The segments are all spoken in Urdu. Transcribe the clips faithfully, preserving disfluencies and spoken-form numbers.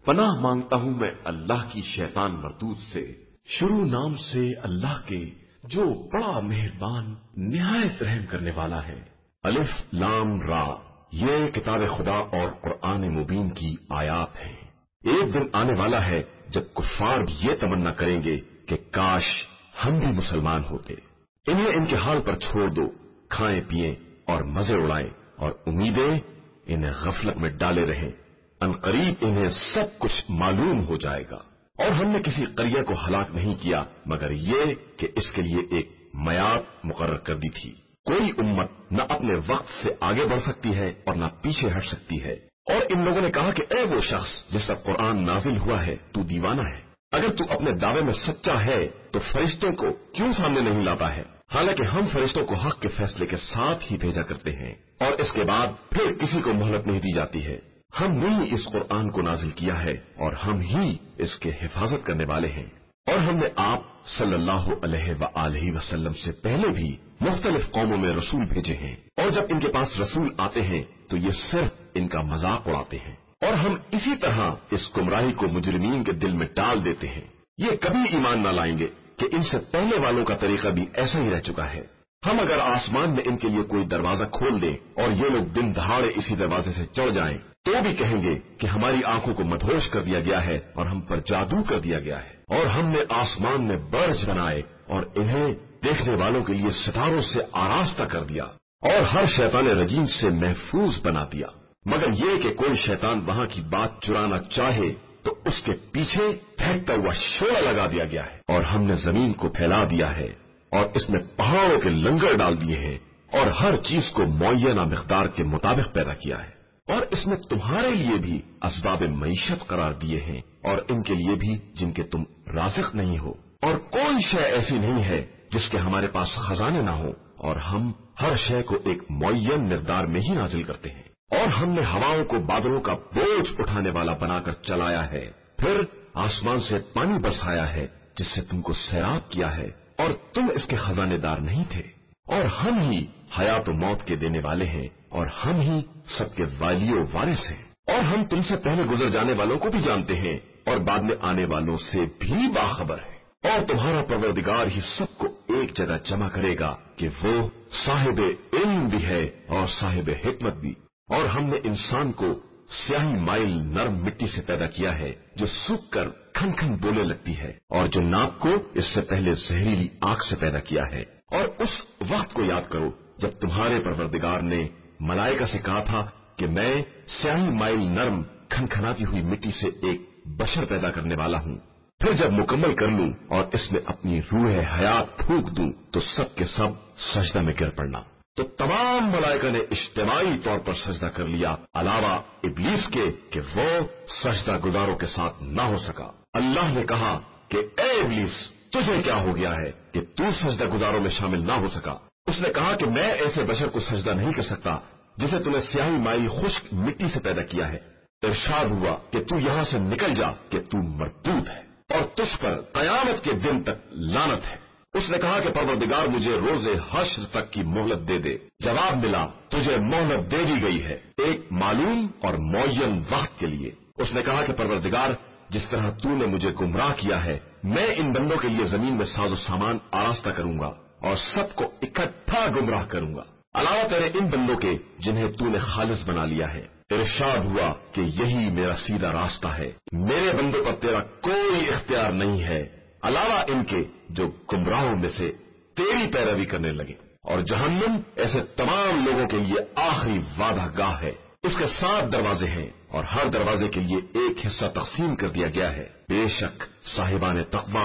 پناہ مانگتا ہوں میں اللہ کی شیطان مردود سے، شروع نام سے اللہ کے جو بڑا مہربان نہایت رحم کرنے والا ہے۔ الف لام را، یہ کتاب خدا اور قرآن مبین کی آیات ہیں۔ ایک دن آنے والا ہے جب کفار یہ تمنا کریں گے کہ کاش ہم بھی مسلمان ہوتے۔ انہیں ان کے حال پر چھوڑ دو، کھائیں پیئیں اور مزے اڑائیں، اور امیدیں انہیں غفلت میں ڈالے رہیں۔ ان قریب انہیں سب کچھ معلوم ہو جائے گا۔ اور ہم نے کسی قریہ کو ہلاک نہیں کیا مگر یہ کہ اس کے لیے ایک میعاد مقرر کر دی تھی۔ کوئی امت نہ اپنے وقت سے آگے بڑھ سکتی ہے اور نہ پیچھے ہٹ سکتی ہے۔ اور ان لوگوں نے کہا کہ اے وہ شخص جس پر قرآن نازل ہوا ہے، تو دیوانہ ہے۔ اگر تو اپنے دعوے میں سچا ہے تو فرشتوں کو کیوں سامنے نہیں لاتا ہے؟ حالانکہ ہم فرشتوں کو حق کے فیصلے کے ساتھ ہی بھیجا کرتے ہیں، اور اس کے بعد پھر کسی کو مہلت نہیں دی جاتی ہے۔ ہم نے ہی اس قرآن کو نازل کیا ہے اور ہم ہی اس کے حفاظت کرنے والے ہیں۔ اور ہم نے آپ صلی اللہ علیہ وآلہ وسلم سے پہلے بھی مختلف قوموں میں رسول بھیجے ہیں، اور جب ان کے پاس رسول آتے ہیں تو یہ صرف ان کا مذاق اڑاتے ہیں، اور ہم اسی طرح اس گمراہی کو مجرمین کے دل میں ڈال دیتے ہیں۔ یہ کبھی ایمان نہ لائیں گے کہ ان سے پہلے والوں کا طریقہ بھی ایسا ہی رہ چکا ہے۔ ہم اگر آسمان میں ان کے لیے کوئی دروازہ کھول دیں اور یہ لوگ دن دہاڑے اسی دروازے سے چڑھ جائیں تو بھی کہیں گے کہ ہماری آنکھوں کو مدہوش کر دیا گیا ہے اور ہم پر جادو کر دیا گیا ہے۔ اور ہم نے آسمان میں برج بنائے اور انہیں دیکھنے والوں کے لیے ستاروں سے آراستہ کر دیا، اور ہر شیطان رجیم سے محفوظ بنا دیا، مگر یہ کہ کوئی شیطان وہاں کی بات چرانا چاہے تو اس کے پیچھے پھینکتا ہوا شعلہ لگا دیا گیا ہے۔ اور ہم نے زمین کو پھیلا دیا ہے اور اس میں پہاڑوں کے لنگر ڈال دیے ہیں، اور ہر چیز کو معینہ مقدار کے مطابق پیدا کیا ہے، اور اس میں تمہارے لیے بھی اسباب معیشت قرار دیے ہیں، اور ان کے لیے بھی جن کے تم رازق نہیں ہو۔ اور کوئی شے ایسی نہیں ہے جس کے ہمارے پاس خزانے نہ ہو، اور ہم ہر شے کو ایک معین مقدار میں ہی نازل کرتے ہیں۔ اور ہم نے ہواؤں کو بادلوں کا بوجھ اٹھانے والا بنا کر چلایا ہے، پھر آسمان سے پانی برسایا ہے جس سے تم کو سیراب کیا ہے، اور تم اس کے خزانے دار نہیں تھے۔ اور ہم ہی حیات و موت کے دینے والے ہیں، اور ہم ہی سب کے والی و وارث ہیں۔ اور ہم تم سے پہلے گزر جانے والوں کو بھی جانتے ہیں اور بعد میں آنے والوں سے بھی باخبر ہے۔ اور تمہارا پروردگار ہی سب کو ایک جگہ جمع کرے گا کہ وہ صاحب علم بھی ہے اور صاحب حکمت بھی۔ اور ہم نے انسان کو سیاہی مائل نرم مٹی سے پیدا کیا ہے جو سوکھ کر کھن کھن بولنے لگتی ہے، اور جنات کو اس سے پہلے زہریلی آگ سے پیدا کیا ہے۔ اور اس وقت کو یاد کرو جب تمہارے پروردگار نے ملائکہ سے کہا تھا کہ میں سیاہی مائل نرم کھن کھناتی ہوئی مٹی سے ایک بشر پیدا کرنے والا ہوں، پھر جب مکمل کر لوں اور اس میں اپنی روح حیات پھونک دوں تو سب کے سب سجدہ میں گر پڑنا۔ تو تمام ملائکہ نے اجتماعی طور پر سجدہ کر لیا علاوہ ابلیس کے کہ وہ سجدہ گزاروں کے ساتھ نہ ہو سکا۔ اللہ نے کہا کہ اے ابلیس، تجھے کیا ہو گیا ہے کہ تو سجدہ گزاروں میں شامل نہ ہو سکا؟ اس نے کہا کہ میں ایسے بشر کو سجدہ نہیں کر سکتا جسے تم نے سیاہی مائی خشک مٹی سے پیدا کیا ہے۔ ارشاد ہوا کہ تو یہاں سے نکل جا کہ تو مردود ہے اور تجھ پر قیامت کے دن تک لعنت ہے۔ اس نے کہا کہ پروردگار مجھے روز حشر تک کی مہلت دے دے۔ جواب ملا تجھے مہلت دے دی گئی ہے ایک معلوم اور معین وقت کے لیے۔ اس نے کہا کہ پروردگار جس طرح تو نے مجھے گمراہ کیا ہے میں ان بندوں کے لیے زمین میں ساز و سامان آراستہ کروں گا اور سب کو اکٹھا گمراہ کروں گا علاوہ تیرے ان بندوں کے جنہیں تو نے خالص بنا لیا ہے۔ ارشاد ہوا کہ یہی میرا سیدھا راستہ ہے، میرے بندوں پر تیرا کوئی اختیار نہیں ہے علاوہ ان کے جو گمراہوں میں سے تیری پیروی کرنے لگے۔ اور جہنم ایسے تمام لوگوں کے لیے آخری وعدہ گاہ ہے۔ اس کے سات دروازے ہیں اور ہر دروازے کے لیے ایک حصہ تقسیم کر دیا گیا ہے۔ بے شک صاحبان تقوی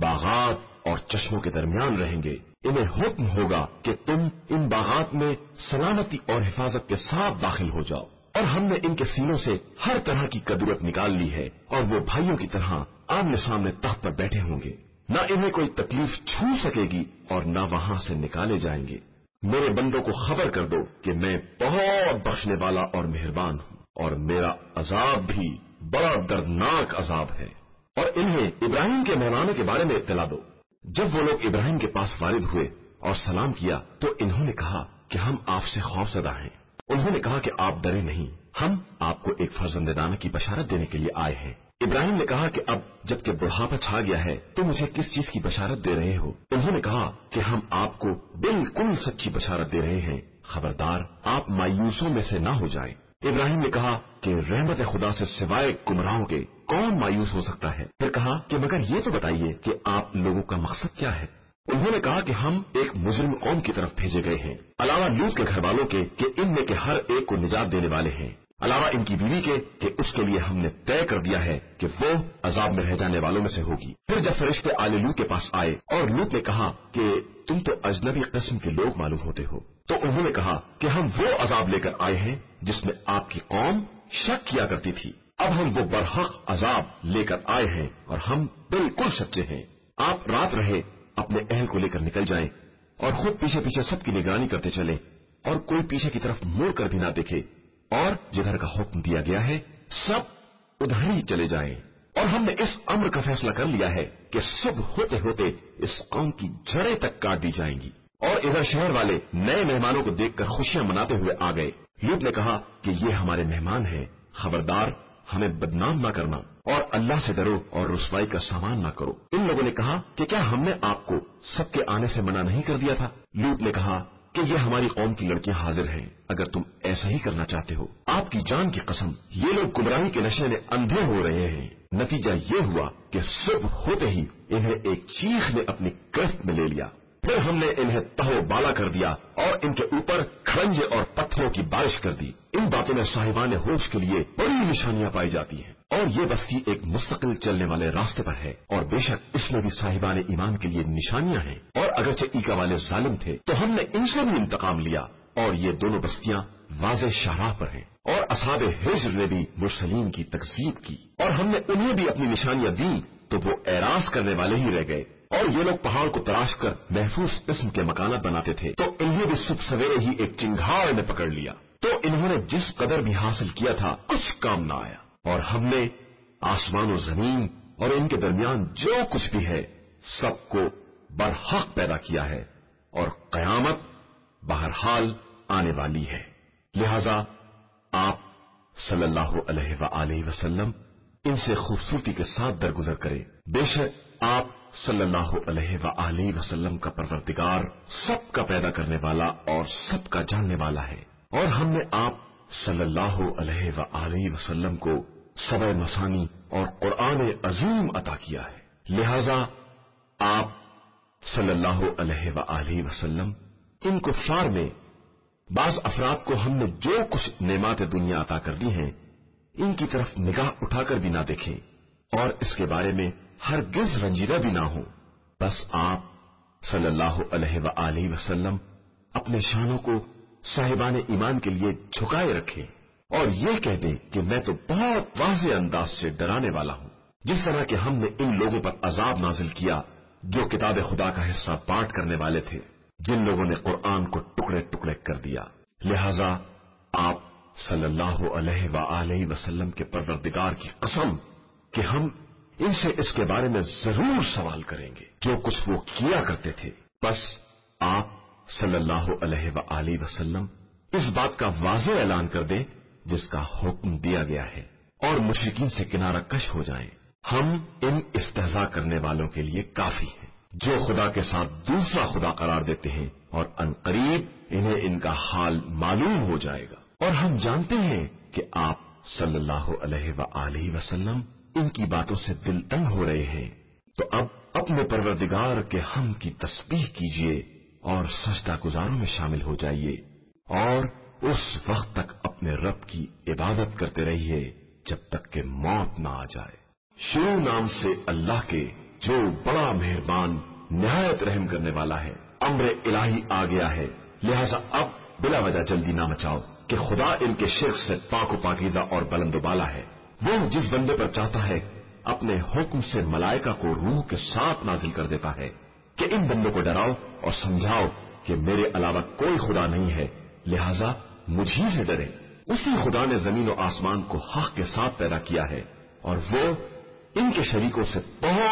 باغات اور چشموں کے درمیان رہیں گے، انہیں حکم ہوگا کہ تم ان باغات میں سلامتی اور حفاظت کے ساتھ داخل ہو جاؤ۔ اور ہم نے ان کے سینوں سے ہر طرح کی قدرت نکال لی ہے اور وہ بھائیوں کی طرح آمنے سامنے تخت پر بیٹھے ہوں گے، نہ انہیں کوئی تکلیف چھو سکے گی اور نہ وہاں سے نکالے جائیں گے۔ میرے بندوں کو خبر کر دو کہ میں بہت بخشنے والا اور مہربان ہوں اور میرا عذاب بھی بڑا دردناک عذاب ہے۔ اور انہیں ابراہیم کے مہمانوں کے بارے میں اطلاع دو۔ جب وہ لوگ ابراہیم کے پاس وارد ہوئے اور سلام کیا تو انہوں نے کہا کہ ہم آپ سے خوف زدہ ہیں۔ انہوں نے کہا کہ آپ ڈرے نہیں، ہم آپ کو ایک فرزند دانا کی بشارت دینے کے لیے آئے ہیں۔ ابراہیم نے کہا کہ اب جبکہ بڑھاپا چھا گیا ہے تو مجھے کس چیز کی بشارت دے رہے ہو؟ انہوں نے کہا کہ ہم آپ کو بالکل سچی بشارت دے رہے ہیں، خبردار آپ مایوسوں میں سے نہ ہو جائیں۔ ابراہیم نے کہا کہ رحمت خدا سے سوائے گمراہوں کے کون مایوس ہو سکتا ہے؟ پھر کہا کہ مگر یہ تو بتائیے کہ آپ لوگوں کا مقصد کیا ہے؟ انہوں نے کہا کہ ہم ایک مجرم قوم کی طرف بھیجے گئے ہیں، علاوہ لوط کے گھر والوں کے کہ ان میں کے ہر ایک کو نجات دینے والے ہیں، علاوہ ان کی بیوی کے کہ اس کے لیے ہم نے طے کر دیا ہے کہ وہ عذاب میں رہ جانے والوں میں سے ہوگی۔ پھر جب فرشتے آل لوط کے پاس آئے اور لوط نے کہا کہ تم تو اجنبی قسم کے لوگ معلوم ہوتے ہو، تو انہوں نے کہا کہ ہم وہ عذاب لے کر آئے ہیں جس میں آپ کی قوم شک کیا کرتی تھی، اب ہم وہ برحق عذاب لے کر آئے ہیں اور ہم بالکل سچے ہیں۔ آپ رات رہے اپنے اہل کو لے کر نکل جائیں اور خود پیچھے پیچھے سب کی نگرانی کرتے چلیں اور کوئی پیچھے کی طرف مڑ کر بھی نہ دیکھے، اور جدھر کا حکم دیا گیا ہے سب ادھر ہی چلے جائیں۔ اور ہم نے اس امر کا فیصلہ کر لیا ہے کہ صبح ہوتے ہوتے اس قوم کی جڑیں تک کاٹ دی جائیں گی۔ اور ادھر شہر والے نئے مہمانوں کو دیکھ کر خوشیاں مناتے ہوئے آ گئے۔ لوط نے کہا کہ یہ ہمارے مہمان ہیں، خبردار ہمیں بدنام نہ کرنا اور اللہ سے ڈرو اور رسوائی کا سامان نہ کرو۔ ان لوگوں نے کہا کہ کیا ہم نے آپ کو سب کے آنے سے منع نہیں کر دیا تھا؟ لوط نے کہا کہ یہ ہماری قوم کی لڑکیاں حاضر ہیں، اگر تم ایسا ہی کرنا چاہتے ہو۔ آپ کی جان کی قسم یہ لوگ گمراہی کے نشے میں اندھے ہو رہے ہیں۔ نتیجہ یہ ہوا کہ صبح ہوتے ہی انہیں ایک چیخ نے اپنی گرفت میں لے لیا، پھر ہم نے انہیں تہو بالا کر دیا اور ان کے اوپر کھڑنجے اور پتھروں کی بارش کر دی۔ ان باتوں میں صاحبان ہوش کے لیے بڑی نشانیاں پائی جاتی ہیں، اور یہ بستی ایک مستقل چلنے والے راستے پر ہے، اور بے شک اس میں بھی صاحبان ایمان کے لیے نشانیاں ہیں۔ اور اگرچہ ایکا والے ظالم تھے تو ہم نے ان سے بھی انتقام لیا، اور یہ دونوں بستیاں واضح شاہراہ پر ہیں۔ اور اصحاب ہجر نے بھی مرسلین کی تکذیب کی، اور ہم نے انہیں بھی اپنی نشانیاں دی تو وہ اعراض کرنے والے ہی رہ گئے۔ اور یہ لوگ پہاڑ کو تراش کر محفوظ قسم کے مکانات بناتے تھے، تو انہیں بھی صبح سویرے ہی ایک چنگھاڑ نے پکڑ لیا، تو انہوں نے جس قدر بھی حاصل کیا تھا کچھ کام نہ آیا۔ اور ہم نے آسمان و زمین اور ان کے درمیان جو کچھ بھی ہے سب کو برحق پیدا کیا ہے، اور قیامت بہرحال آنے والی ہے، لہذا آپ صلی اللہ علیہ وآلہ وسلم ان سے خوبصورتی کے ساتھ درگزر کریں۔ بے شک آپ صلی اللہ علیہ وآلہ وسلم کا پروردگار سب کا پیدا کرنے والا اور سب کا جاننے والا ہے، اور ہم نے آپ صلی اللہ علیہ وآلہ وسلم کو سبع مثانی اور قرآن عظیم عطا کیا ہے، لہذا آپ صلی اللہ علیہ وآلہ وسلم ان کفار میں بعض افراد کو ہم نے جو کچھ نعمات دنیا عطا کر دی ہیں ان کی طرف نگاہ اٹھا کر بھی نہ دیکھیں، اور اس کے بارے میں ہرگز رنجیدہ بھی نہ ہو۔ بس آپ صلی اللہ علیہ وآلہ وسلم اپنے شانوں کو صاحبان ایمان کے لیے جھکائے رکھیں اور یہ کہہ دیں کہ میں تو بہت واضح انداز سے ڈرانے والا ہوں، جس طرح کہ ہم نے ان لوگوں پر عذاب نازل کیا جو کتاب خدا کا حصہ بانٹ کرنے والے تھے، جن لوگوں نے قرآن کو ٹکڑے ٹکڑے کر دیا۔ لہذا آپ صلی اللہ علیہ وآلہ وسلم کے پروردگار کی قسم کہ ہم ان سے اس کے بارے میں ضرور سوال کریں گے جو کچھ وہ کیا کرتے تھے۔ بس آپ صلی اللہ علیہ وآلہ وسلم اس بات کا واضح اعلان کر دیں جس کا حکم دیا گیا ہے، اور مشرکین سے کنارہ کش ہو جائیں۔ ہم ان استہزاء کرنے والوں کے لیے کافی ہیں جو خدا کے ساتھ دوسرا خدا قرار دیتے ہیں، اور عنقریب انہیں ان کا حال معلوم ہو جائے گا۔ اور ہم جانتے ہیں کہ آپ صلی اللہ علیہ وآلہ وسلم ان کی باتوں سے دل تنگ ہو رہے ہیں، تو اب اپنے پروردگار کے حمد کی تسبیح کیجیے اور سجدہ گزاروں میں شامل ہو جائیے، اور اس وقت تک اپنے رب کی عبادت کرتے رہیے جب تک کہ موت نہ آ جائے۔ شروع نام سے اللہ کے جو بڑا مہربان نہایت رحم کرنے والا ہے۔ امر الہی آ گیا ہے، لہذا اب بلا وجہ جلدی نہ مچاؤ کہ خدا ان کے شرک سے پاک و پاکیزہ اور بلند و بالا ہے۔ وہ جس بندے پر چاہتا ہے اپنے حکم سے ملائکہ کو روح کے ساتھ نازل کر دیتا ہے کہ ان بندوں کو ڈراؤ اور سمجھاؤ کہ میرے علاوہ کوئی خدا نہیں ہے، لہذا مجھے سے ڈرے۔ اسی خدا نے زمین و آسمان کو حق کے ساتھ پیدا کیا ہے، اور وہ ان کے شریکوں سے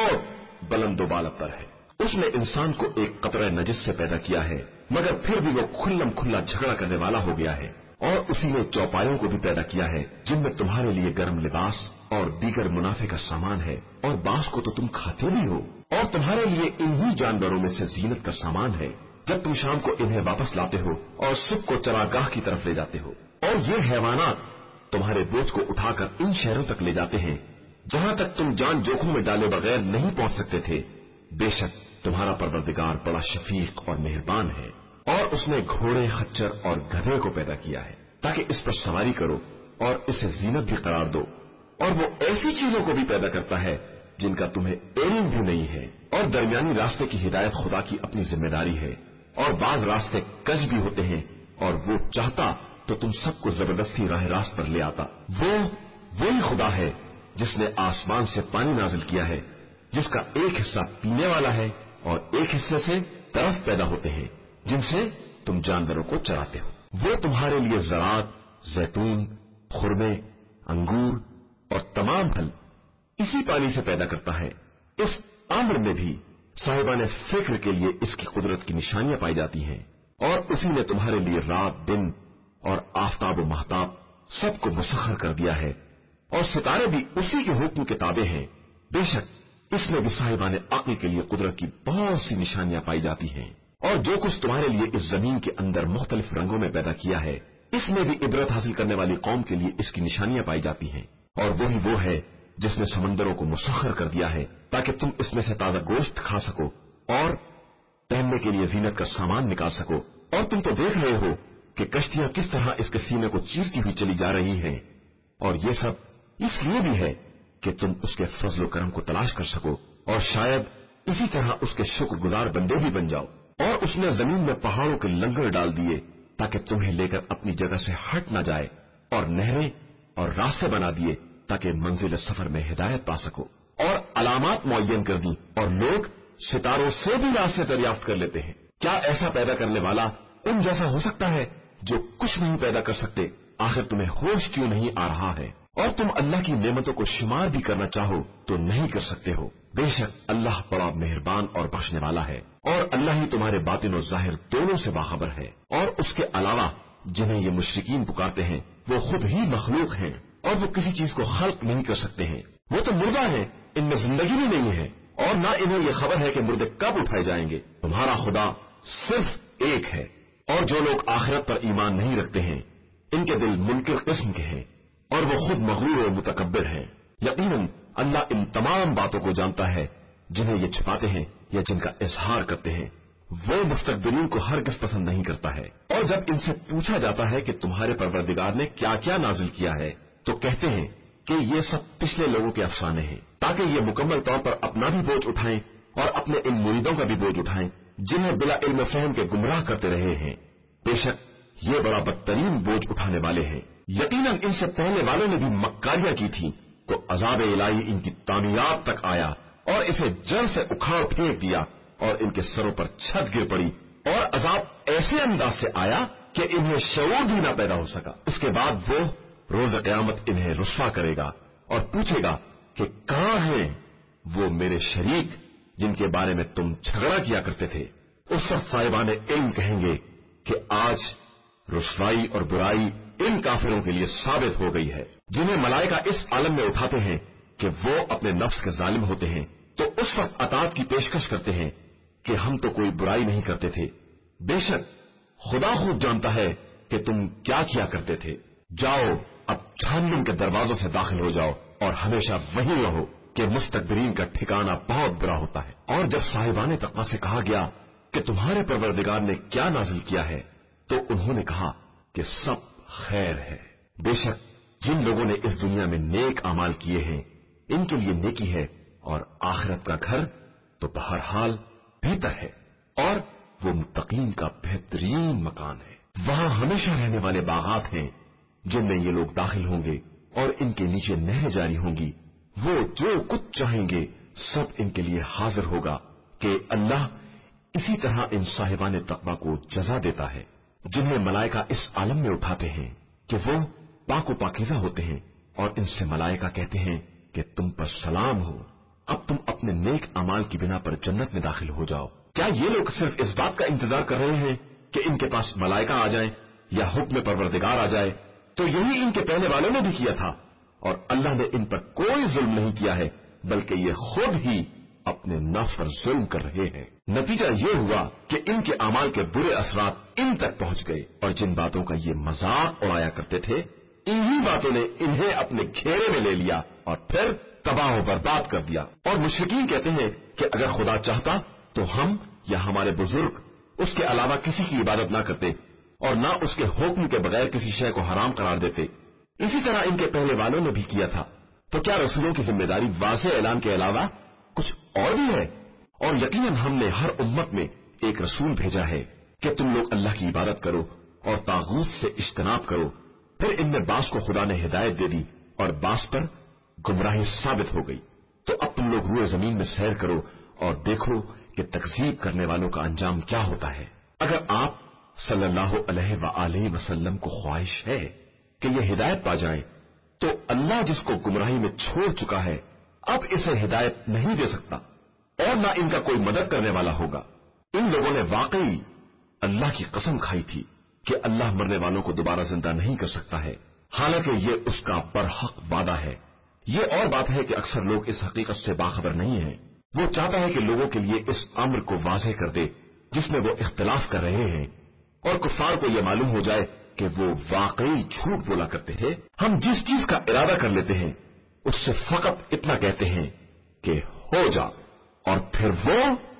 بہت بلند و بالا پر ہے۔ اس نے انسان کو ایک قطرہ نجس سے پیدا کیا ہے، مگر پھر بھی وہ کھلم کھلا جھگڑا کرنے والا ہو گیا ہے۔ اور اسی نے چوپایوں کو بھی پیدا کیا ہے جن میں تمہارے لیے گرم لباس اور दीगर मुनाफे का सामान है, और बास को तो तुम खाते भी हो, और तुम्हारे लिए इन्हीं जानवरों में से जीनत का सामान है जब तुम शाम को इन्हें वापस लाते हो और सुबह को चरागाह की तरफ ले जाते हो। और ये हैवानात तुम्हारे बोझ को उठाकर इन शहरों तक ले जाते हैं जहां तक तुम जान जोखों में डाले बगैर नहीं पहुंच सकते थे। बेशक तुम्हारा परवरदिगार बड़ा शफीक और मेहरबान है, और उसने घोड़े, खच्चर और गधे को पैदा किया है ताकि इस पर सवारी करो और इसे जीनत भी करार दो। और वो ऐसी चीजों को भी पैदा करता है जिनका तुम्हें इल्म भी नहीं है, और दरमियानी रास्ते की हिदायत खुदा की अपनी जिम्मेदारी है। और बाज रास्ते कज भी होते हैं, और वो चाहता तो तुम सबको जबरदस्ती राह रास्त पर ले आता। वो वही खुदा है जिसने आसमान से पानी नाजिल किया है, जिसका एक हिस्सा पीने वाला है और एक हिस्से से तरफ पैदा होते हैं जिनसे तुम जानवरों को चराते हो। वो तुम्हारे लिए ज़रात, जैतून, खुरमे, अंगूर और तमाम फल इसी पानी से पैदा करता है। इस अम्र में भी साहिबाने फिक्र के लिए इसकी कुदरत की निशानियां पाई जाती हैं, और उसी ने तुम्हारे लिए रात, दिन और आफताब व महताब सबको मुसख्खर कर दिया है, और सितारे भी उसी के हुक्म के ताबे हैं। बेशक इसमें भी साहिबाने अक्ल के लिए कुदरत की बहुत सी निशानियां पाई जाती हैं। और जो कुछ तुम्हारे लिए इस जमीन के अंदर मुख्तलिफ रंगों में पैदा किया है, इसमें भी इबरत हासिल करने वाली कौम के लिए इसकी निशानियां पाई जाती हैं। और वही वो है जिसने समंदरों को मुसख्खर कर दिया है ताकि तुम इसमें से ताजा गोश्त खा सको और पहनने के लिए जीनत का सामान निकाल सको। और तुम तो देख रहे हो कि कश्तियां किस तरह इसके सीने को चीरती हुई चली जा रही हैं, और ये सब इसलिए भी है कि तुम उसके फजल करम को तलाश कर सको, और शायद इसी तरह उसके शुक्रगुजार बंदे भी बन जाओ। और उसने जमीन में पहाड़ों के लंगर डाल दिए ताकि तुम्हें लेकर अपनी जगह से हट न जाए, और नहरें और रास्ते बना दिए ताकि मंजिल सफर में हिदायत पा सको, और अलामात मुअय्यन कर दी, और लोग सितारों से भी रास्ते दरियाफ्त कर लेते हैं। क्या ऐसा पैदा करने वाला उन जैसा हो सकता है जो कुछ नहीं पैदा कर सकते? आखिर तुम्हें होश क्यों नहीं आ रहा है? और तुम अल्लाह की नेमतों को शुमार भी करना चाहो तो नहीं कर सकते हो। बेशक अल्लाह बड़ा मेहरबान और बख्शने वाला है, और अल्लाह ही तुम्हारे बातिन और जाहिर दोनों से बाखबर है। और उसके अलावा जिन्हें ये मुशरिकीन पुकारते हैं वो खुद ही मखलूक हैं, और वो किसी चीज को खल्क नहीं कर सकते हैं। वो तो मुर्दा हैं, इनमें जिंदगी भी नहीं है, और न इन्हें ये खबर है कि मुर्दे कब उठाए जाएंगे। तुम्हारा खुदा सिर्फ एक है, और जो लोग आखिरत पर ईमान नहीं रखते हैं इनके दिल मुनकिर किस्म के हैं, और वो खुद मगरूर और मुतकब्बिर हैं। यकीनन अल्लाह इन तमाम बातों को जानता है जिन्हें ये छुपाते हैं या जिनका इजहार करते हैं। वो मुस्तकबिरीन को हरगिज़ पसंद नहीं करता है। और जब इनसे पूछा जाता है कि तुम्हारे परवरदिगार ने क्या क्या नाजिल किया है, तो कहते हैं कि ये सब पिछले लोगों के अफसाने हैं, ताकि ये मुकम्मल तौर पर अपना भी बोझ उठाएं और अपने इन मुरीदों का भी बोझ उठाएं जिन्हें बिला इल्म फहम के गुमराह करते रहे हैं। बेशक ये बड़ा बदतरीन बोझ उठाने वाले हैं। यकीनन इनसे पहले वालों ने भी मक्कारियां की थी, तो अजाब इलाही इनकी तामीरात तक आया और इसे जड़ से उखाड़ फेंक दिया, और इनके सरों पर छत गिर पड़ी, और अजाब ऐसे अंदाज से आया कि इन्हें शऊर भी न पैदा हो सका। इसके बाद वो रोज क़यामत इन्हें रुस्वा करेगा और पूछेगा कि कहां हैं वो मेरे शरीक जिनके बारे में तुम झगड़ा किया करते थे। उस वक्त साहिबाने इल्म कहेंगे कि आज रुस्वाई और बुराई इन काफिरों के लिए साबित हो गई है, जिन्हें मलाइका इस आलम में उठाते हैं कि वो अपने नफ्स के जालिम होते हैं, तो उस वक्त अतात की पेशकश करते हैं कि हम तो कोई बुराई नहीं करते थे। बेशक खुदा खुद जानता है कि तुम क्या किया करते थे। जाओ अब जहन्नुम के दरवाजों से दाखिल हो जाओ और हमेशा वहीं रहो कि मुस्तकबिरीन का ठिकाना बहुत बुरा होता है। और जब साहिबाने तक़वा से कहा गया कि तुम्हारे परवरदिगार ने क्या नाजिल किया है, तो उन्होंने कहा कि सब खैर है। बेशक जिन लोगों ने इस दुनिया में नेक अमाल किए हैं इनके लिए नेकी है, और आखिरत का घर तो बहरहाल बेहतर है, और वो मुत्तकीन का बेहतरीन मकान है। वहां हमेशा रहने वाले बागात हैं जिनमें ये लोग दाखिल होंगे, और इनके नीचे नहरें जारी होंगी। वो जो कुछ चाहेंगे सब इनके लिए हाजिर होगा कि अल्लाह इसी तरह इन साहिबाने तक़वा को जज़ा देता है जिन्हें मलाइका इस आलम में उठाते हैं कि वो पाको पाकीज़ा होते हैं, और इनसे मलाइका कहते हैं कि तुम पर सलाम हो, अब तुम अपने नेक अमाल की बिना पर जन्नत में दाखिल हो जाओ। क्या ये लोग सिर्फ इस बात का इंतजार कर रहे हैं कि इनके पास मलाइका आ जाए या हुक्म परवरदिगार आ जाए? तो यही इनके पहले वालों ने भी किया था, اور اللہ نے ان پر کوئی ظلم نہیں کیا ہے بلکہ یہ خود ہی اپنے نفس پر ظلم کر رہے ہیں۔ نتیجہ یہ ہوا کہ ان کے اعمال کے برے اثرات ان تک پہنچ گئے، اور جن باتوں کا یہ مذاق اڑایا کرتے تھے انہی باتوں نے انہیں اپنے گھیرے میں لے لیا اور پھر تباہ و برباد کر دیا۔ اور مشرکین کہتے ہیں کہ اگر خدا چاہتا تو ہم یا ہمارے بزرگ اس کے علاوہ کسی کی عبادت نہ کرتے اور نہ اس کے حکم کے بغیر کسی شے کو حرام قرار دیتے۔ اسی طرح ان کے پہلے والوں نے بھی کیا تھا، تو کیا رسولوں کی ذمہ داری واضح اعلان کے علاوہ کچھ اور بھی ہے؟ اور یقیناً ہم نے ہر امت میں ایک رسول بھیجا ہے کہ تم لوگ اللہ کی عبادت کرو اور طاغوت سے اجتناب کرو۔ پھر ان میں بعض کو خدا نے ہدایت دے دی اور بعض پر گمراہی ثابت ہو گئی۔ تو اب تم لوگ روئے زمین میں سیر کرو اور دیکھو کہ تکذیب کرنے والوں کا انجام کیا ہوتا ہے۔ اگر آپ صلی اللہ علیہ وآلہ وسلم کو خواہش ہے کہ یہ ہدایت پا جائیں تو اللہ جس کو گمراہی میں چھوڑ چکا ہے اب اسے ہدایت نہیں دے سکتا اور نہ ان کا کوئی مدد کرنے والا ہوگا۔ ان لوگوں نے واقعی اللہ کی قسم کھائی تھی کہ اللہ مرنے والوں کو دوبارہ زندہ نہیں کر سکتا ہے، حالانکہ یہ اس کا برحق وعدہ ہے۔ یہ اور بات ہے کہ اکثر لوگ اس حقیقت سے باخبر نہیں ہیں۔ وہ چاہتا ہے کہ لوگوں کے لیے اس امر کو واضح کر دے جس میں وہ اختلاف کر رہے ہیں، اور کفار کو یہ معلوم ہو جائے کہ وہ واقعی جھوٹ بولا کرتے ہیں۔ ہم جس چیز کا ارادہ کر لیتے ہیں اس سے فقط اتنا کہتے ہیں کہ ہو جا، اور پھر وہ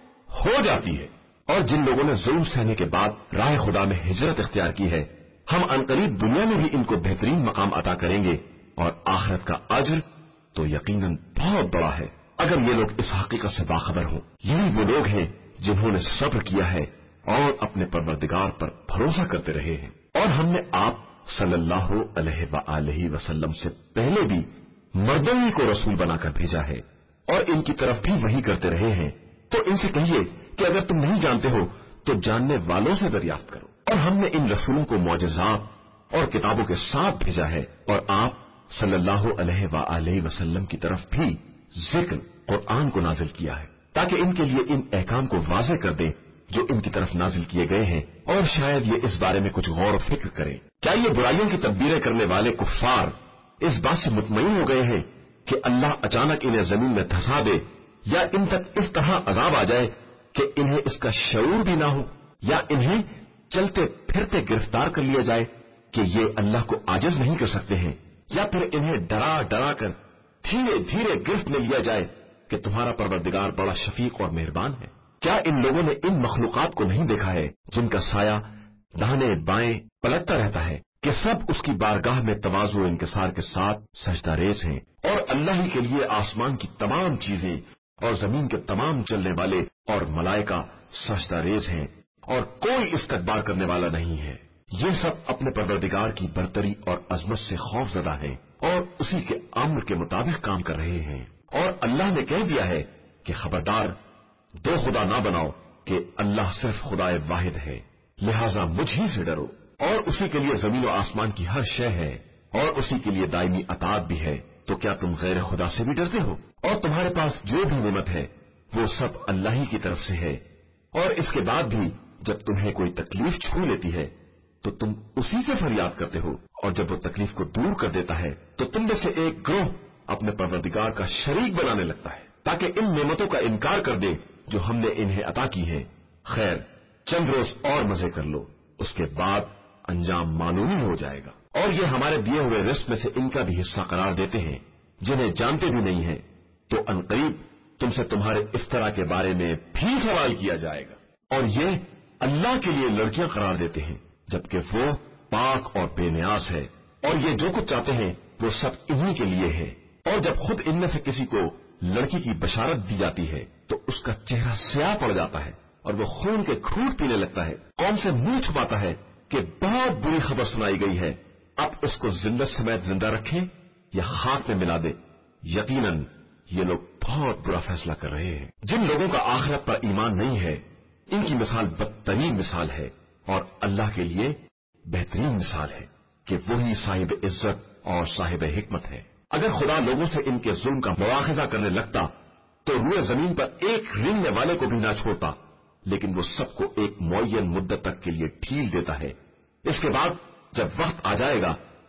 ہو جاتی ہے۔ اور جن لوگوں نے ظلم سہنے کے بعد راہ خدا میں ہجرت اختیار کی ہے ہم عنقریب دنیا میں بھی ان کو بہترین مقام عطا کریں گے، اور آخرت کا اجر تو یقیناً بہت بڑا ہے۔ اگر یہ لوگ اس حقیقت سے باخبر ہوں، یہی وہ لوگ ہیں جنہوں نے صبر کیا ہے اور اپنے پروردگار پر بھروسہ کرتے رہے ہیں۔ اور ہم نے آپ صلی اللہ علیہ وآلہ وسلم سے پہلے بھی مردوں ہی کو رسول بنا کر بھیجا ہے اور ان کی طرف بھی وہی کرتے رہے ہیں۔ تو ان سے کہیے کہ اگر تم نہیں جانتے ہو تو جاننے والوں سے دریافت کرو۔ اور ہم نے ان رسولوں کو معجزات اور کتابوں کے ساتھ بھیجا ہے، اور آپ صلی اللہ علیہ وآلہ وسلم کی طرف بھی ذکر قرآن کو نازل کیا ہے تاکہ ان کے لیے ان احکام کو واضح کر دیں جو ان کی طرف نازل کیے گئے ہیں، اور شاید یہ اس بارے میں کچھ غور و فکر کریں۔ کیا یہ برائیوں کی تدبیریں کرنے والے کفار اس بات سے مطمئن ہو گئے ہیں کہ اللہ اچانک انہیں زمین میں دھسا دے، یا ان تک اس طرح عذاب آ جائے کہ انہیں اس کا شعور بھی نہ ہو، یا انہیں چلتے پھرتے گرفتار کر لیا جائے کہ یہ اللہ کو عاجز نہیں کر سکتے ہیں، یا پھر انہیں ڈرا ڈرا کر دھیرے دھیرے گرفت میں لیا جائے کہ تمہارا پروردگار بڑا شفیق اور مہربان ہے۔ کیا ان لوگوں نے ان مخلوقات کو نہیں دیکھا ہے جن کا سایہ داہنے بائیں پلٹتا رہتا ہے کہ سب اس کی بارگاہ میں تواضع و انکسار کے ساتھ سجدہ ریز ہیں، اور اللہ ہی کے لیے آسمان کی تمام چیزیں اور زمین کے تمام چلنے والے اور ملائکہ سجدہ ریز ہیں، اور کوئی استکبار کرنے والا نہیں ہے۔ یہ سب اپنے پروردگار کی برتری اور عظمت سے خوف زدہ ہیں اور اسی کے امر کے مطابق کام کر رہے ہیں۔ اور اللہ نے کہہ دیا ہے کہ خبردار دو خدا نہ بناؤ کہ اللہ صرف خدا واحد ہے، لہذا مجھ ہی سے ڈرو، اور اسی کے لیے زمین و آسمان کی ہر شے ہے اور اسی کے لیے دائمی اطاعت بھی ہے۔ تو کیا تم غیر خدا سے بھی ڈرتے ہو؟ اور تمہارے پاس جو بھی نعمت ہے وہ سب اللہ ہی کی طرف سے ہے، اور اس کے بعد بھی جب تمہیں کوئی تکلیف چھو لیتی ہے تو تم اسی سے فریاد کرتے ہو، اور جب وہ تکلیف کو دور کر دیتا ہے تو تم میں سے ایک گروہ اپنے پروردگار کا شریک بنانے لگتا ہے تاکہ ان نعمتوں کا انکار کر دے جو ہم نے انہیں عطا کی ہیں۔ خیر، چند روز اور مزے کر لو، اس کے بعد انجام معلوم ہی ہو جائے گا۔ اور یہ ہمارے دیے ہوئے رزق میں سے ان کا بھی حصہ قرار دیتے ہیں جنہیں جانتے بھی نہیں ہیں، تو عنقریب تم سے تمہارے افطرا کے بارے میں بھی سوال کیا جائے گا۔ اور یہ اللہ کے لیے لڑکیاں قرار دیتے ہیں جبکہ وہ پاک اور بے نیاز ہے، اور یہ جو کچھ چاہتے ہیں وہ سب انہی کے لیے ہے۔ اور جب خود ان میں سے کسی کو لڑکی کی بشارت دی جاتی ہے تو اس کا چہرہ سیاہ پڑ جاتا ہے اور وہ خون کے گھونٹ پینے لگتا ہے، قوم سے منہ چھپاتا ہے کہ بہت بری خبر سنائی گئی ہے، اب اس کو زندہ سمیت زندہ رکھیں یا خاک میں ملا دے۔ یقیناً یہ لوگ بہت برا فیصلہ کر رہے ہیں۔ جن لوگوں کا آخرت پر ایمان نہیں ہے ان کی مثال بدترین مثال ہے، اور اللہ کے لیے بہترین مثال ہے کہ وہی صاحب عزت اور صاحب حکمت ہے۔ اگر خدا لوگوں سے ان کے ظلم کا مواخذہ کرنے لگتا تو روئے زمین پر ایک رنگنے والے کو بھی نہ چھوڑتا، لیکن وہ سب کو ایک معین مدت تک کے لیے ڈھیل دیتا ہے۔ اس کے بعد جب وقت آ جائے گا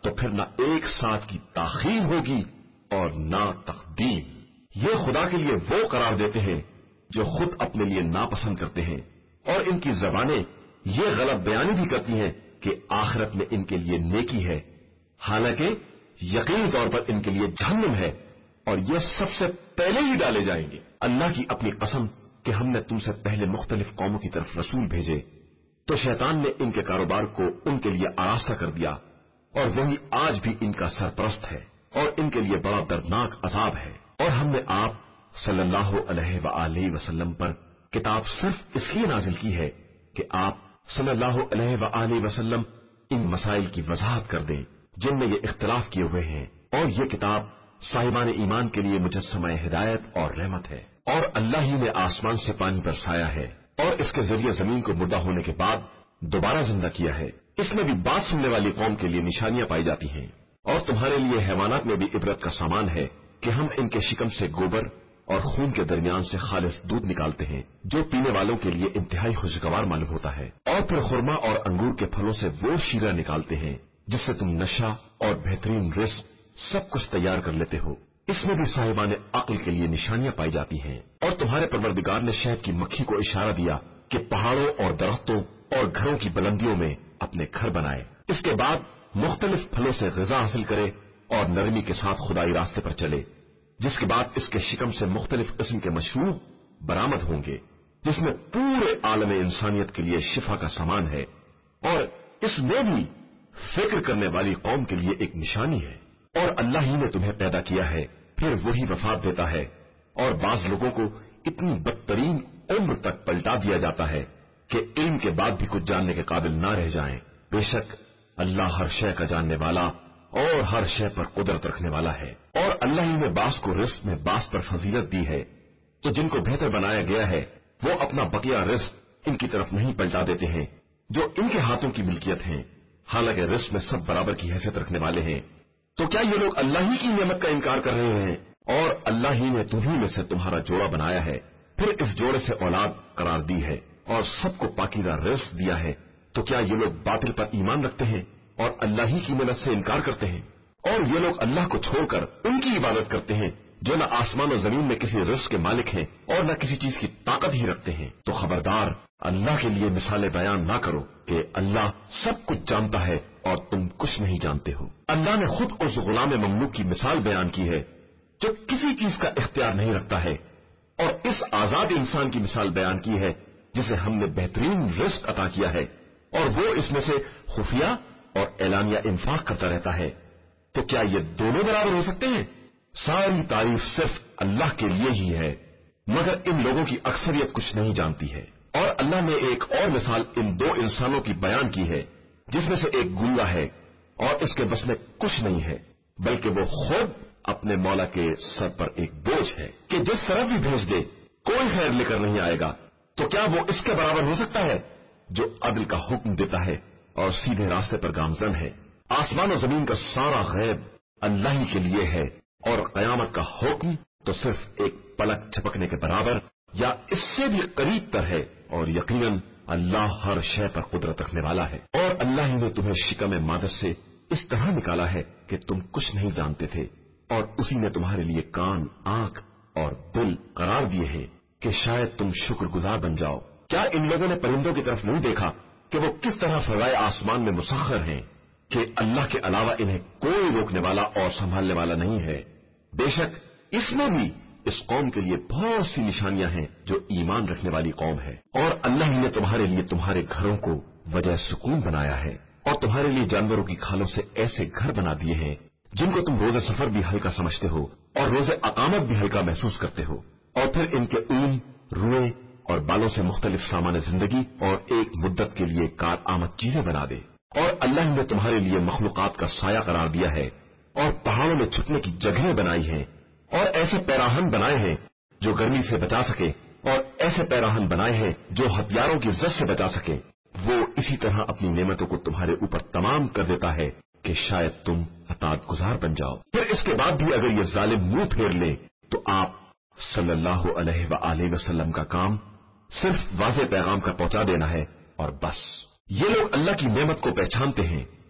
تو پھر نہ ایک ساتھ کی تاخیر ہوگی اور نہ تقدیم۔ یہ خدا کے لیے وہ قرار دیتے ہیں جو خود اپنے لیے ناپسند کرتے ہیں، اور ان کی زبانیں یہ غلط بیانی بھی کرتی ہیں کہ آخرت میں ان کے لیے نیکی ہے، حالانکہ یقینی طور پر ان کے لیے جہنم ہے اور یہ سب سے پہلے ہی ڈالے جائیں گے۔ اللہ کی اپنی قسم کہ ہم نے تم سے پہلے مختلف قوموں کی طرف رسول بھیجے، تو شیطان نے ان کے کاروبار کو ان کے لیے آراستہ کر دیا، اور وہی آج بھی ان کا سرپرست ہے اور ان کے لیے بڑا دردناک عذاب ہے۔ اور ہم نے آپ صلی اللہ علیہ وآلہ وسلم پر کتاب صرف اس لیے نازل کی ہے کہ آپ صلی اللہ علیہ وآلہ وسلم ان مسائل کی وضاحت کر دیں جن میں یہ اختلاف کیے ہوئے ہیں، اور یہ کتاب صاحبان ایمان کے لیے مجسمہ ہدایت اور رحمت ہے۔ اور اللہ ہی نے آسمان سے پانی برسایا ہے اور اس کے ذریعے زمین کو مردہ ہونے کے بعد دوبارہ زندہ کیا ہے۔ اس میں بھی بات سننے والی قوم کے لیے نشانیاں پائی جاتی ہیں، اور تمہارے لیے حیوانات میں بھی عبرت کا سامان ہے کہ ہم ان کے شکم سے گوبر اور خون کے درمیان سے خالص دودھ نکالتے ہیں جو پینے والوں کے لیے انتہائی خوشگوار معلوم ہوتا ہے، اور پھر خرما اور انگور کے پھلوں سے وہ شیرہ نکالتے ہیں جس سے تم نشہ اور بہترین رزق سب کچھ تیار کر لیتے ہو۔ اس میں بھی صاحبان عقل کے لیے نشانیاں پائی جاتی ہیں۔ اور تمہارے پروردگار نے شہد کی مکھی کو اشارہ دیا کہ پہاڑوں اور درختوں اور گھروں کی بلندیوں میں اپنے گھر بنائے، اس کے بعد مختلف پھلوں سے غذا حاصل کرے اور نرمی کے ساتھ خدائی راستے پر چلے، جس کے بعد اس کے شکم سے مختلف قسم کے مشروب برآمد ہوں گے جس میں پورے عالم انسانیت کے لیے شفا کا سامان ہے، اور اس میں بھی فکر کرنے والی قوم کے لیے ایک نشانی ہے۔ اور اللہ ہی نے تمہیں پیدا کیا ہے، پھر وہی وفات دیتا ہے، اور بعض لوگوں کو اتنی بدترین عمر تک پلٹا دیا جاتا ہے کہ علم کے بعد بھی کچھ جاننے کے قابل نہ رہ جائیں۔ بے شک اللہ ہر شے کا جاننے والا اور ہر شے پر قدرت رکھنے والا ہے۔ اور اللہ ہی نے بعض کو رزق میں بعض پر فضیلت دی ہے، تو جن کو بہتر بنایا گیا ہے وہ اپنا بقیہ رزق ان کی طرف نہیں پلٹا دیتے ہیں جو ان کے ہاتھوں کی ملکیت ہیں، حالانکہ رزق میں سب برابر کی حیثیت رکھنے والے ہیں۔ تو کیا یہ لوگ اللہ ہی کی نعمت کا انکار کر رہے ہیں؟ اور اللہ ہی نے تمہیں میں سے تمہارا جوڑا بنایا ہے، پھر اس جوڑے سے اولاد قرار دی ہے اور سب کو پاکیزہ رزق دیا ہے، تو کیا یہ لوگ باطل پر ایمان رکھتے ہیں اور اللہ ہی کی نعمت سے انکار کرتے ہیں؟ اور یہ لوگ اللہ کو چھوڑ کر ان کی عبادت کرتے ہیں جو نہ آسمان و زمین میں کسی رزق کے مالک ہیں اور نہ کسی چیز کی طاقت ہی رکھتے ہیں۔ تو خبردار اللہ کے لیے مثالیں بیان نہ کرو کہ اللہ سب کچھ جانتا ہے اور تم کچھ نہیں جانتے ہو۔ اللہ نے خود اس غلام مملوک کی مثال بیان کی ہے جو کسی چیز کا اختیار نہیں رکھتا ہے، اور اس آزاد انسان کی مثال بیان کی ہے جسے ہم نے بہترین رزق عطا کیا ہے اور وہ اس میں سے خفیہ اور اعلانیہ انفاق کرتا رہتا ہے۔ تو کیا یہ دونوں برابر ہو سکتے ہیں؟ ساری تعریف صرف اللہ کے لیے ہی ہے، مگر ان لوگوں کی اکثریت کچھ نہیں جانتی ہے۔ اور اللہ نے ایک اور مثال ان دو انسانوں کی بیان کی ہے جس میں سے ایک گونگا ہے اور اس کے بس میں کچھ نہیں ہے، بلکہ وہ خود اپنے مولا کے سر پر ایک بوجھ ہے کہ جس طرف بھی بھیج دے کوئی خیر لے کر نہیں آئے گا۔ تو کیا وہ اس کے برابر ہو سکتا ہے جو عدل کا حکم دیتا ہے اور سیدھے راستے پر گامزن ہے؟ آسمان و زمین کا سارا غیب اللہ ہی کے لیے ہے، اور قیامت کا حکم تو صرف ایک پلک جھپکنے کے برابر یا اس سے بھی قریب تر ہے، اور یقیناً اللہ ہر شے پر قدرت رکھنے والا ہے۔ اور اللہ ہی نے تمہیں شکم مادر سے اس طرح نکالا ہے کہ تم کچھ نہیں جانتے تھے، اور اسی نے تمہارے لیے کان، آنکھ اور دل قرار دیے ہیں کہ شاید تم شکر گزار بن جاؤ۔ کیا ان لوگوں نے پرندوں کی طرف نہیں دیکھا کہ وہ کس طرح فضائے آسمان میں مسخر ہیں کہ اللہ کے علاوہ انہیں کوئی روکنے والا اور سنبھالنے والا نہیں ہے؟ بے شک اس میں بھی اس قوم کے لیے بہت سی نشانیاں ہیں جو ایمان رکھنے والی قوم ہے۔ اور اللہ ہی نے تمہارے لیے تمہارے گھروں کو وجہ سکون بنایا ہے، اور تمہارے لیے جانوروں کی کھالوں سے ایسے گھر بنا دیے ہیں جن کو تم روز سفر بھی ہلکا سمجھتے ہو اور روز اقامت بھی ہلکا محسوس کرتے ہو، اور پھر ان کے اون، روئے اور بالوں سے مختلف سامان زندگی اور ایک مدت کے لیے کار آمد چیزیں بنا دے۔ اور اللہ نے تمہارے لیے مخلوقات کا سایہ قرار دیا ہے اور پہاڑوں میں چھپنے کی جگہیں بنائی ہیں، اور ایسے پیراہن بنائے ہیں جو گرمی سے بچا سکے، اور ایسے پیراہن بنائے ہیں جو ہتھیاروں کی زد سے بچا سکے۔ وہ اسی طرح اپنی نعمتوں کو تمہارے اوپر تمام کر دیتا ہے کہ شاید تم اطاعت گزار بن جاؤ۔ پھر اس کے بعد بھی اگر یہ ظالم منہ پھیر لیں تو آپ صلی اللہ علیہ وآلہ وسلم کا کام صرف واضح پیغام کا پہنچا دینا ہے، اور بس۔ یہ لوگ اللہ کی نعمت کو پہچانتے ہیں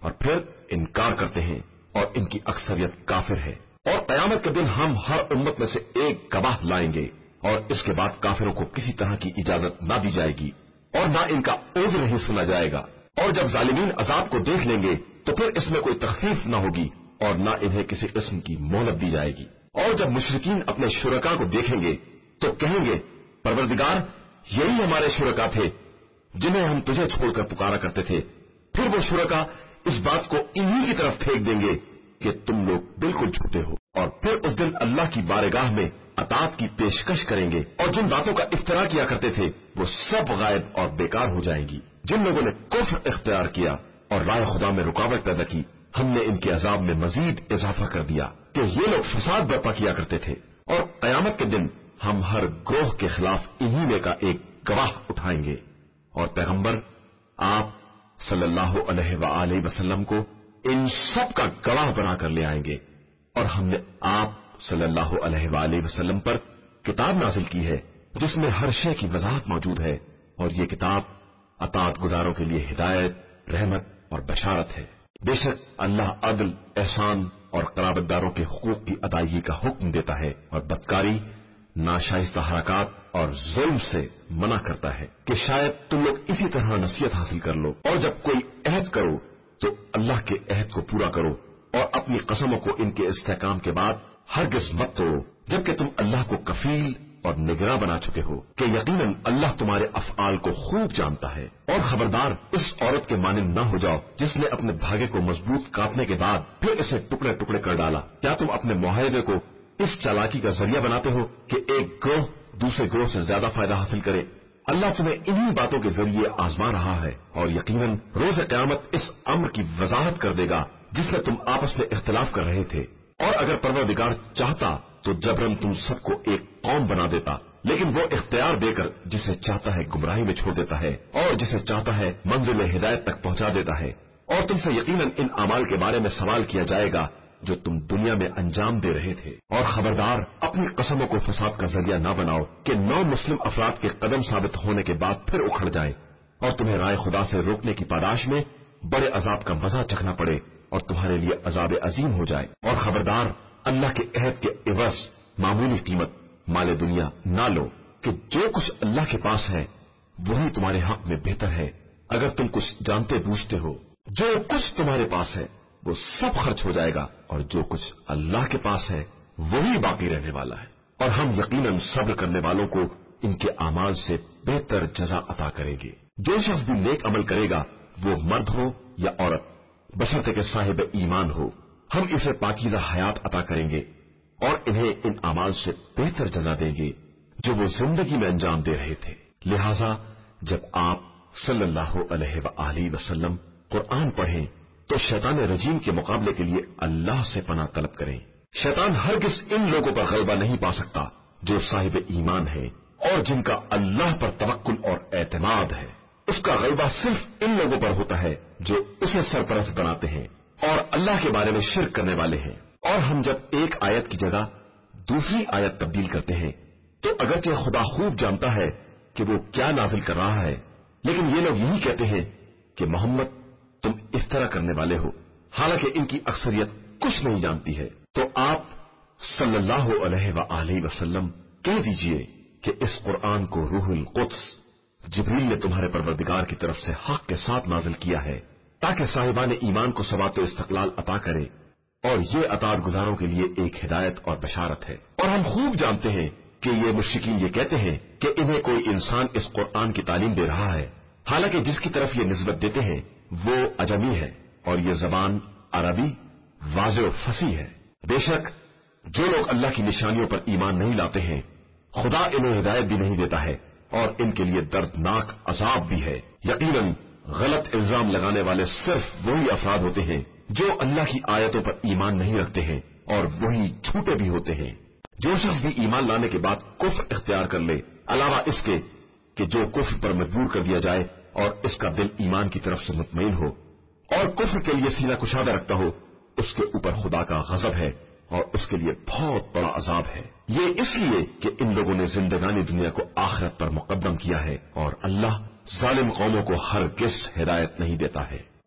اور پھر انکار کرتے ہیں اور ان کی اکثریت کافر ہے. اور قیامت کے دن ہم ہر امت میں سے ایک گواہ لائیں گے اور اس کے بعد کافروں کو کسی طرح کی اجازت نہ دی جائے گی اور نہ ان کا عذر ہی سنا جائے گا. اور جب ظالمین عذاب کو دیکھ لیں گے تو پھر اس میں کوئی تخفیف نہ ہوگی اور نہ انہیں کسی قسم کی مہلت دی جائے گی. اور جب مشرکین اپنے شرکا کو دیکھیں گے تو کہیں گے پروردگار یہی ہمارے شرکا تھے جنہیں ہم تجھے چھوڑ کر پکارا کرتے تھے. پھر وہ شرکا اس بات کو انہی کی طرف پھینک دیں گے کہ تم لوگ بالکل جھوٹے ہو. اور پھر اس دن اللہ کی بارگاہ میں اطاعت کی پیشکش کریں گے اور جن باتوں کا افتراء کیا کرتے تھے وہ سب غائب اور بیکار ہو جائیں گی. جن لوگوں نے کفر اختیار کیا اور رائے خدا میں رکاوٹ پیدا کی ہم نے ان کے عذاب میں مزید اضافہ کر دیا کہ یہ لوگ فساد برپا کیا کرتے تھے. اور قیامت کے دن ہم ہر گروہ کے خلاف انہی میں کا ایک گواہ اٹھائیں گے اور پیغمبر آپ صلی اللہ علیہ وآلہ وسلم کو ان سب کا گواہ بنا کر لے آئیں گے. اور ہم نے آپ صلی اللہ علیہ وآلہ وسلم پر کتاب نازل کی ہے جس میں ہر شے کی وضاحت موجود ہے اور یہ کتاب اطاعت گزاروں کے لیے ہدایت رحمت اور بشارت ہے. بے شک اللہ عدل احسان اور قرابت داروں کے حقوق کی ادائیگی کا حکم دیتا ہے اور بدکاری ناشائستہ حرکات اور ظلم سے منع کرتا ہے کہ شاید تم لوگ اسی طرح نصیحت حاصل کر لو. اور جب کوئی عہد کرو تو اللہ کے عہد کو پورا کرو اور اپنی قسموں کو ان کے استحکام کے بعد ہرگز مت توڑو جبکہ تم اللہ کو کفیل اور نگراں بنا چکے ہو کہ یقیناً اللہ تمہارے افعال کو خوب جانتا ہے. اور خبردار اس عورت کے مانند نہ ہو جاؤ جس نے اپنے دھاگے کو مضبوط کاٹنے کے بعد پھر اسے ٹکڑے ٹکڑے کر ڈالا. کیا تم اپنے معاہدے کو اس چالاکی کا ذریعہ بناتے ہو کہ ایک گروہ دوسرے گروہ سے زیادہ فائدہ حاصل کرے؟ اللہ تمہیں انہی باتوں کے ذریعے آزما رہا ہے اور یقیناً روز قیامت اس امر کی وضاحت کر دے گا جس میں تم آپس میں اختلاف کر رہے تھے. اور اگر پروردگار چاہتا تو جبرن تم سب کو ایک قوم بنا دیتا لیکن وہ اختیار دے کر جسے چاہتا ہے گمراہی میں چھوڑ دیتا ہے اور جسے چاہتا ہے منزل ہدایت تک پہنچا دیتا ہے. اور تم سے یقیناً ان اعمال کے بارے میں سوال کیا جائے گا جو تم دنیا میں انجام دے رہے تھے. اور خبردار اپنی قسموں کو فساد کا ذریعہ نہ بناؤ کہ نو مسلم افراد کے قدم ثابت ہونے کے بعد پھر اکھڑ جائیں اور تمہیں رائے خدا سے روکنے کی پاداش میں بڑے عذاب کا مزہ چکھنا پڑے اور تمہارے لیے عذاب عظیم ہو جائے. اور خبردار اللہ کے عہد کے عوض معمولی قیمت مال دنیا نہ لو کہ جو کچھ اللہ کے پاس ہے وہی تمہارے حق میں بہتر ہے اگر تم کچھ جانتے بوجھتے ہو. جو کچھ تمہارے پاس ہے وہ سب خرچ ہو جائے گا اور جو کچھ اللہ کے پاس ہے وہی باقی رہنے والا ہے. اور ہم یقیناً صبر کرنے والوں کو ان کے اعمال سے بہتر جزا عطا کریں گے. جو شخص بھی نیک عمل کرے گا وہ مرد ہو یا عورت بشرطے کہ صاحب ایمان ہو ہم اسے پاکیزہ حیات عطا کریں گے اور انہیں ان اعمال سے بہتر جزا دیں گے جو وہ زندگی میں انجام دے رہے تھے. لہذا جب آپ صلی اللہ علیہ وآلہ وسلم قرآن پڑھیں تو شیطان رجیم کے مقابلے کے لیے اللہ سے پناہ طلب کریں. شیطان ہرگز ان لوگوں پر غلبہ نہیں پا سکتا جو صاحب ایمان ہیں اور جن کا اللہ پر توکل اور اعتماد ہے. اس کا غلبہ صرف ان لوگوں پر ہوتا ہے جو اسے سرپرست بناتے ہیں اور اللہ کے بارے میں شرک کرنے والے ہیں. اور ہم جب ایک آیت کی جگہ دوسری آیت تبدیل کرتے ہیں تو اگرچہ خدا خوب جانتا ہے کہ وہ کیا نازل کر رہا ہے لیکن یہ لوگ یہی کہتے ہیں کہ محمد تم افترا کرنے والے ہو حالانکہ ان کی اکثریت کچھ نہیں جانتی ہے. تو آپ صلی اللہ علیہ وآلہ وسلم کہہ دیجئے کہ اس قرآن کو روح القدس جبریل نے تمہارے پروردگار کی طرف سے حق کے ساتھ نازل کیا ہے تاکہ صاحبان ایمان کو ثبات و استقلال عطا کرے اور یہ اطاعت گزاروں کے لیے ایک ہدایت اور بشارت ہے. اور ہم خوب جانتے ہیں کہ یہ مشرکین یہ کہتے ہیں کہ انہیں کوئی انسان اس قرآن کی تعلیم دے رہا ہے حالانکہ جس کی طرف یہ نسبت دیتے ہیں وہ اجمی ہے اور یہ زبان عربی واضح و فصیح ہے. بے شک جو لوگ اللہ کی نشانیوں پر ایمان نہیں لاتے ہیں خدا انہیں ہدایت بھی نہیں دیتا ہے اور ان کے لیے دردناک عذاب بھی ہے. یقیناً غلط الزام لگانے والے صرف وہی افراد ہوتے ہیں جو اللہ کی آیتوں پر ایمان نہیں رکھتے ہیں اور وہی جھوٹے بھی ہوتے ہیں. جو شخص بھی ایمان لانے کے بعد کفر اختیار کر لے علاوہ اس کے کہ جو کفر پر مجبور کر دیا جائے اور اس کا دل ایمان کی طرف سے مطمئن ہو اور کفر کے لیے سینہ کشادہ رکھتا ہو اس کے اوپر خدا کا غضب ہے اور اس کے لیے بہت بڑا عذاب ہے. یہ اس لیے کہ ان لوگوں نے زندگانی دنیا کو آخرت پر مقدم کیا ہے اور اللہ ظالم قوموں کو ہرگز ہدایت نہیں دیتا ہے.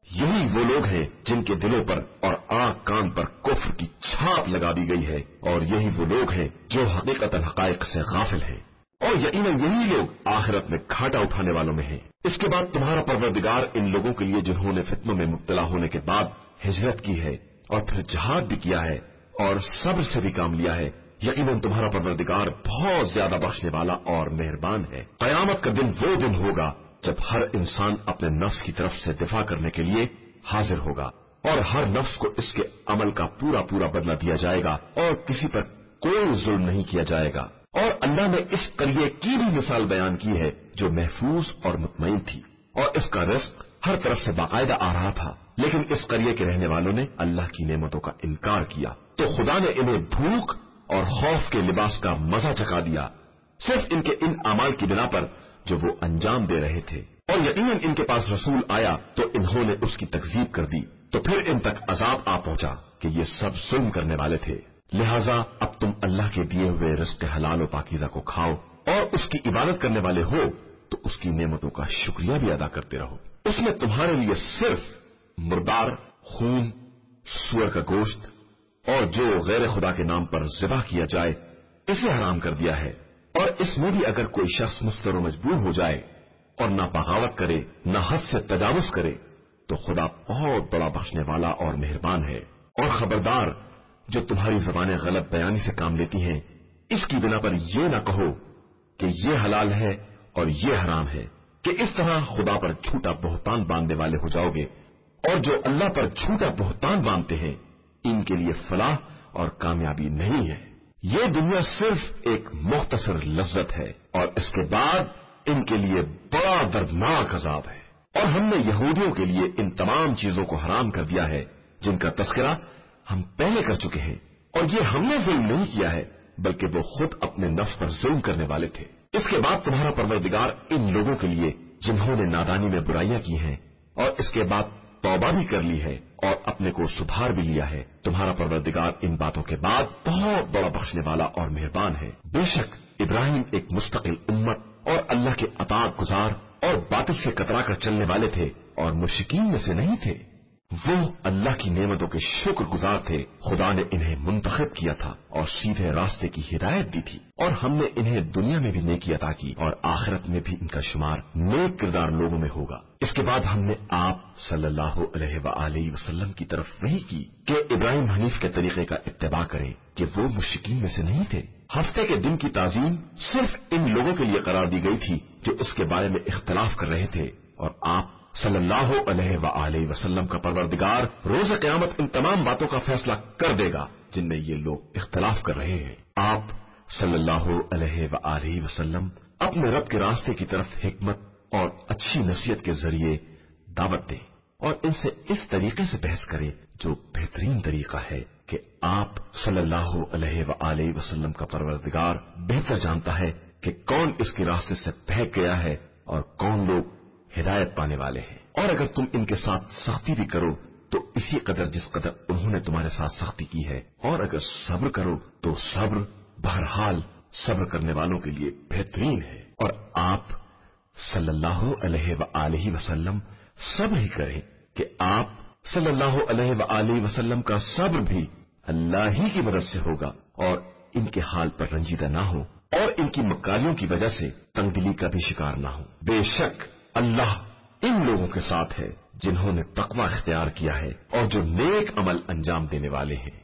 یہی وہ لوگ ہیں جن کے دلوں پر اور آنکھ کان پر کفر کی چھاپ لگا دی گئی ہے، اور یہی وہ لوگ ہیں جو حقیقت حقائق سے غافل ہیں، اور یقیناً یہی لوگ آخرت میں گھاٹا اٹھانے والوں میں ہیں۔ اس کے بعد تمہارا پروردگار ان لوگوں کے لیے جنہوں نے فتنوں میں مبتلا ہونے کے بعد ہجرت کی ہے اور پھر جہاد بھی کیا ہے اور صبر سے بھی کام لیا ہے، یقیناً تمہارا پروردگار بہت زیادہ بخشنے والا اور مہربان ہے۔ قیامت کا دن وہ دن ہوگا جب ہر انسان اپنے نفس کی طرف سے دفاع کرنے کے لیے حاضر ہوگا، اور ہر نفس کو اس کے عمل کا پورا پورا بدلہ دیا جائے گا، اور کسی پر کوئی ظلم نہیں کیا جائے گا۔ اور اللہ نے اس قریے کی بھی مثال بیان کی ہے جو محفوظ اور مطمئن تھی، اور اس کا رزق ہر طرف سے باقاعدہ آ رہا تھا، لیکن اس قریے کے رہنے والوں نے اللہ کی نعمتوں کا انکار کیا تو خدا نے انہیں بھوک اور خوف کے لباس کا مزہ چکھا دیا، صرف ان کے ان اعمال کی بنا پر جو وہ انجام دے رہے تھے۔ اور یقیناً ان کے پاس رسول آیا تو انہوں نے اس کی تکذیب کر دی، تو پھر ان تک عذاب آ پہنچا کہ یہ سب ظلم کرنے والے تھے۔ لہذا اب تم اللہ کے دیے ہوئے رزق حلال و پاکیزہ کو کھاؤ، اور اس کی عبادت کرنے والے ہو تو اس کی نعمتوں کا شکریہ بھی ادا کرتے رہو۔ اس نے تمہارے لیے صرف مردار، خون، سور کا گوشت اور جو غیر خدا کے نام پر ذبح کیا جائے اسے حرام کر دیا ہے، اور اس میں بھی اگر کوئی شخص مضطر و مجبور ہو جائے اور نہ بغاوت کرے نہ حد سے تجاوز کرے تو خدا بہت بڑا بخشنے والا اور مہربان ہے۔ اور خبردار، جو تمہاری زبانیں غلط بیانی سے کام لیتی ہیں، اس کی بنا پر یہ نہ کہو کہ یہ حلال ہے اور یہ حرام ہے، کہ اس طرح خدا پر جھوٹا بہتان باندھنے والے ہو جاؤ گے، اور جو اللہ پر جھوٹا بہتان باندھتے ہیں ان کے لیے فلاح اور کامیابی نہیں ہے۔ یہ دنیا صرف ایک مختصر لذت ہے، اور اس کے بعد ان کے لیے بڑا دردناک عذاب ہے۔ اور ہم نے یہودیوں کے لیے ان تمام چیزوں کو حرام کر دیا ہے جن کا تذکرہ ہم پہلے کر چکے ہیں، اور یہ ہم نے ظلم نہیں کیا ہے بلکہ وہ خود اپنے نفس پر ظلم کرنے والے تھے۔ اس کے بعد تمہارا پروردگار ان لوگوں کے لیے جنہوں نے نادانی میں برائیاں کی ہیں اور اس کے بعد توبہ بھی کر لی ہے اور اپنے کو سدھار بھی لیا ہے، تمہارا پروردگار ان باتوں کے بعد بہت بڑا بخشنے والا اور مہربان ہے۔ بے شک ابراہیم ایک مستقل امت اور اللہ کے اطاعت گزار اور باطل سے کترا کر چلنے والے تھے اور مشرکین میں سے نہیں تھے۔ وہ اللہ کی نعمتوں کے شکر گزار تھے۔ خدا نے انہیں منتخب کیا تھا اور سیدھے راستے کی ہدایت دی تھی، اور ہم نے انہیں دنیا میں بھی نیکی عطا کی اور آخرت میں بھی ان کا شمار نیک کردار لوگوں میں ہوگا۔ اس کے بعد ہم نے آپ صلی اللہ علیہ وآلہ وسلم کی طرف وحی کی کہ ابراہیم حنیف کے طریقے کا اتباع کریں کہ وہ مشرکین میں سے نہیں تھے۔ ہفتے کے دن کی تعظیم صرف ان لوگوں کے لیے قرار دی گئی تھی جو اس کے بارے میں اختلاف کر رہے تھے، اور آپ صلی اللہ علیہ وآلہ وسلم کا پروردگار روز قیامت ان تمام باتوں کا فیصلہ کر دے گا جن میں یہ لوگ اختلاف کر رہے ہیں۔ آپ صلی اللہ علیہ وآلہ وسلم اپنے رب کے راستے کی طرف حکمت اور اچھی نصیحت کے ذریعے دعوت دیں اور ان سے اس طریقے سے بحث کریں جو بہترین طریقہ ہے کہ آپ صلی اللہ علیہ وآلہ وسلم کا پروردگار بہتر جانتا ہے کہ کون اس کے راستے سے بہک گیا ہے اور کون لوگ ہدایت پانے والے ہیں۔ اور اگر تم ان کے ساتھ سختی بھی کرو تو اسی قدر جس قدر انہوں نے تمہارے ساتھ سختی کی ہے، اور اگر صبر کرو تو صبر بہرحال صبر کرنے والوں کے لیے بہترین ہے۔ اور آپ صلی اللہ علیہ وآلہ وسلم صبر ہی کریں کہ آپ صلی اللہ علیہ وآلہ وسلم کا صبر بھی اللہ ہی کی مدد سے ہوگا، اور ان کے حال پر رنجیدہ نہ ہو اور ان کی مکاریوں کی وجہ سے تنگ دلی کا بھی شکار نہ ہو۔ بے شک اللہ ان لوگوں کے ساتھ ہے جنہوں نے تقوی اختیار کیا ہے اور جو نیک عمل انجام دینے والے ہیں۔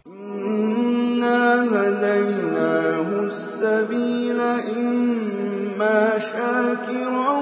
إِنَّا هَدَيْنَاهُ السَّبِيلَ إِمَّا شَاكِرًا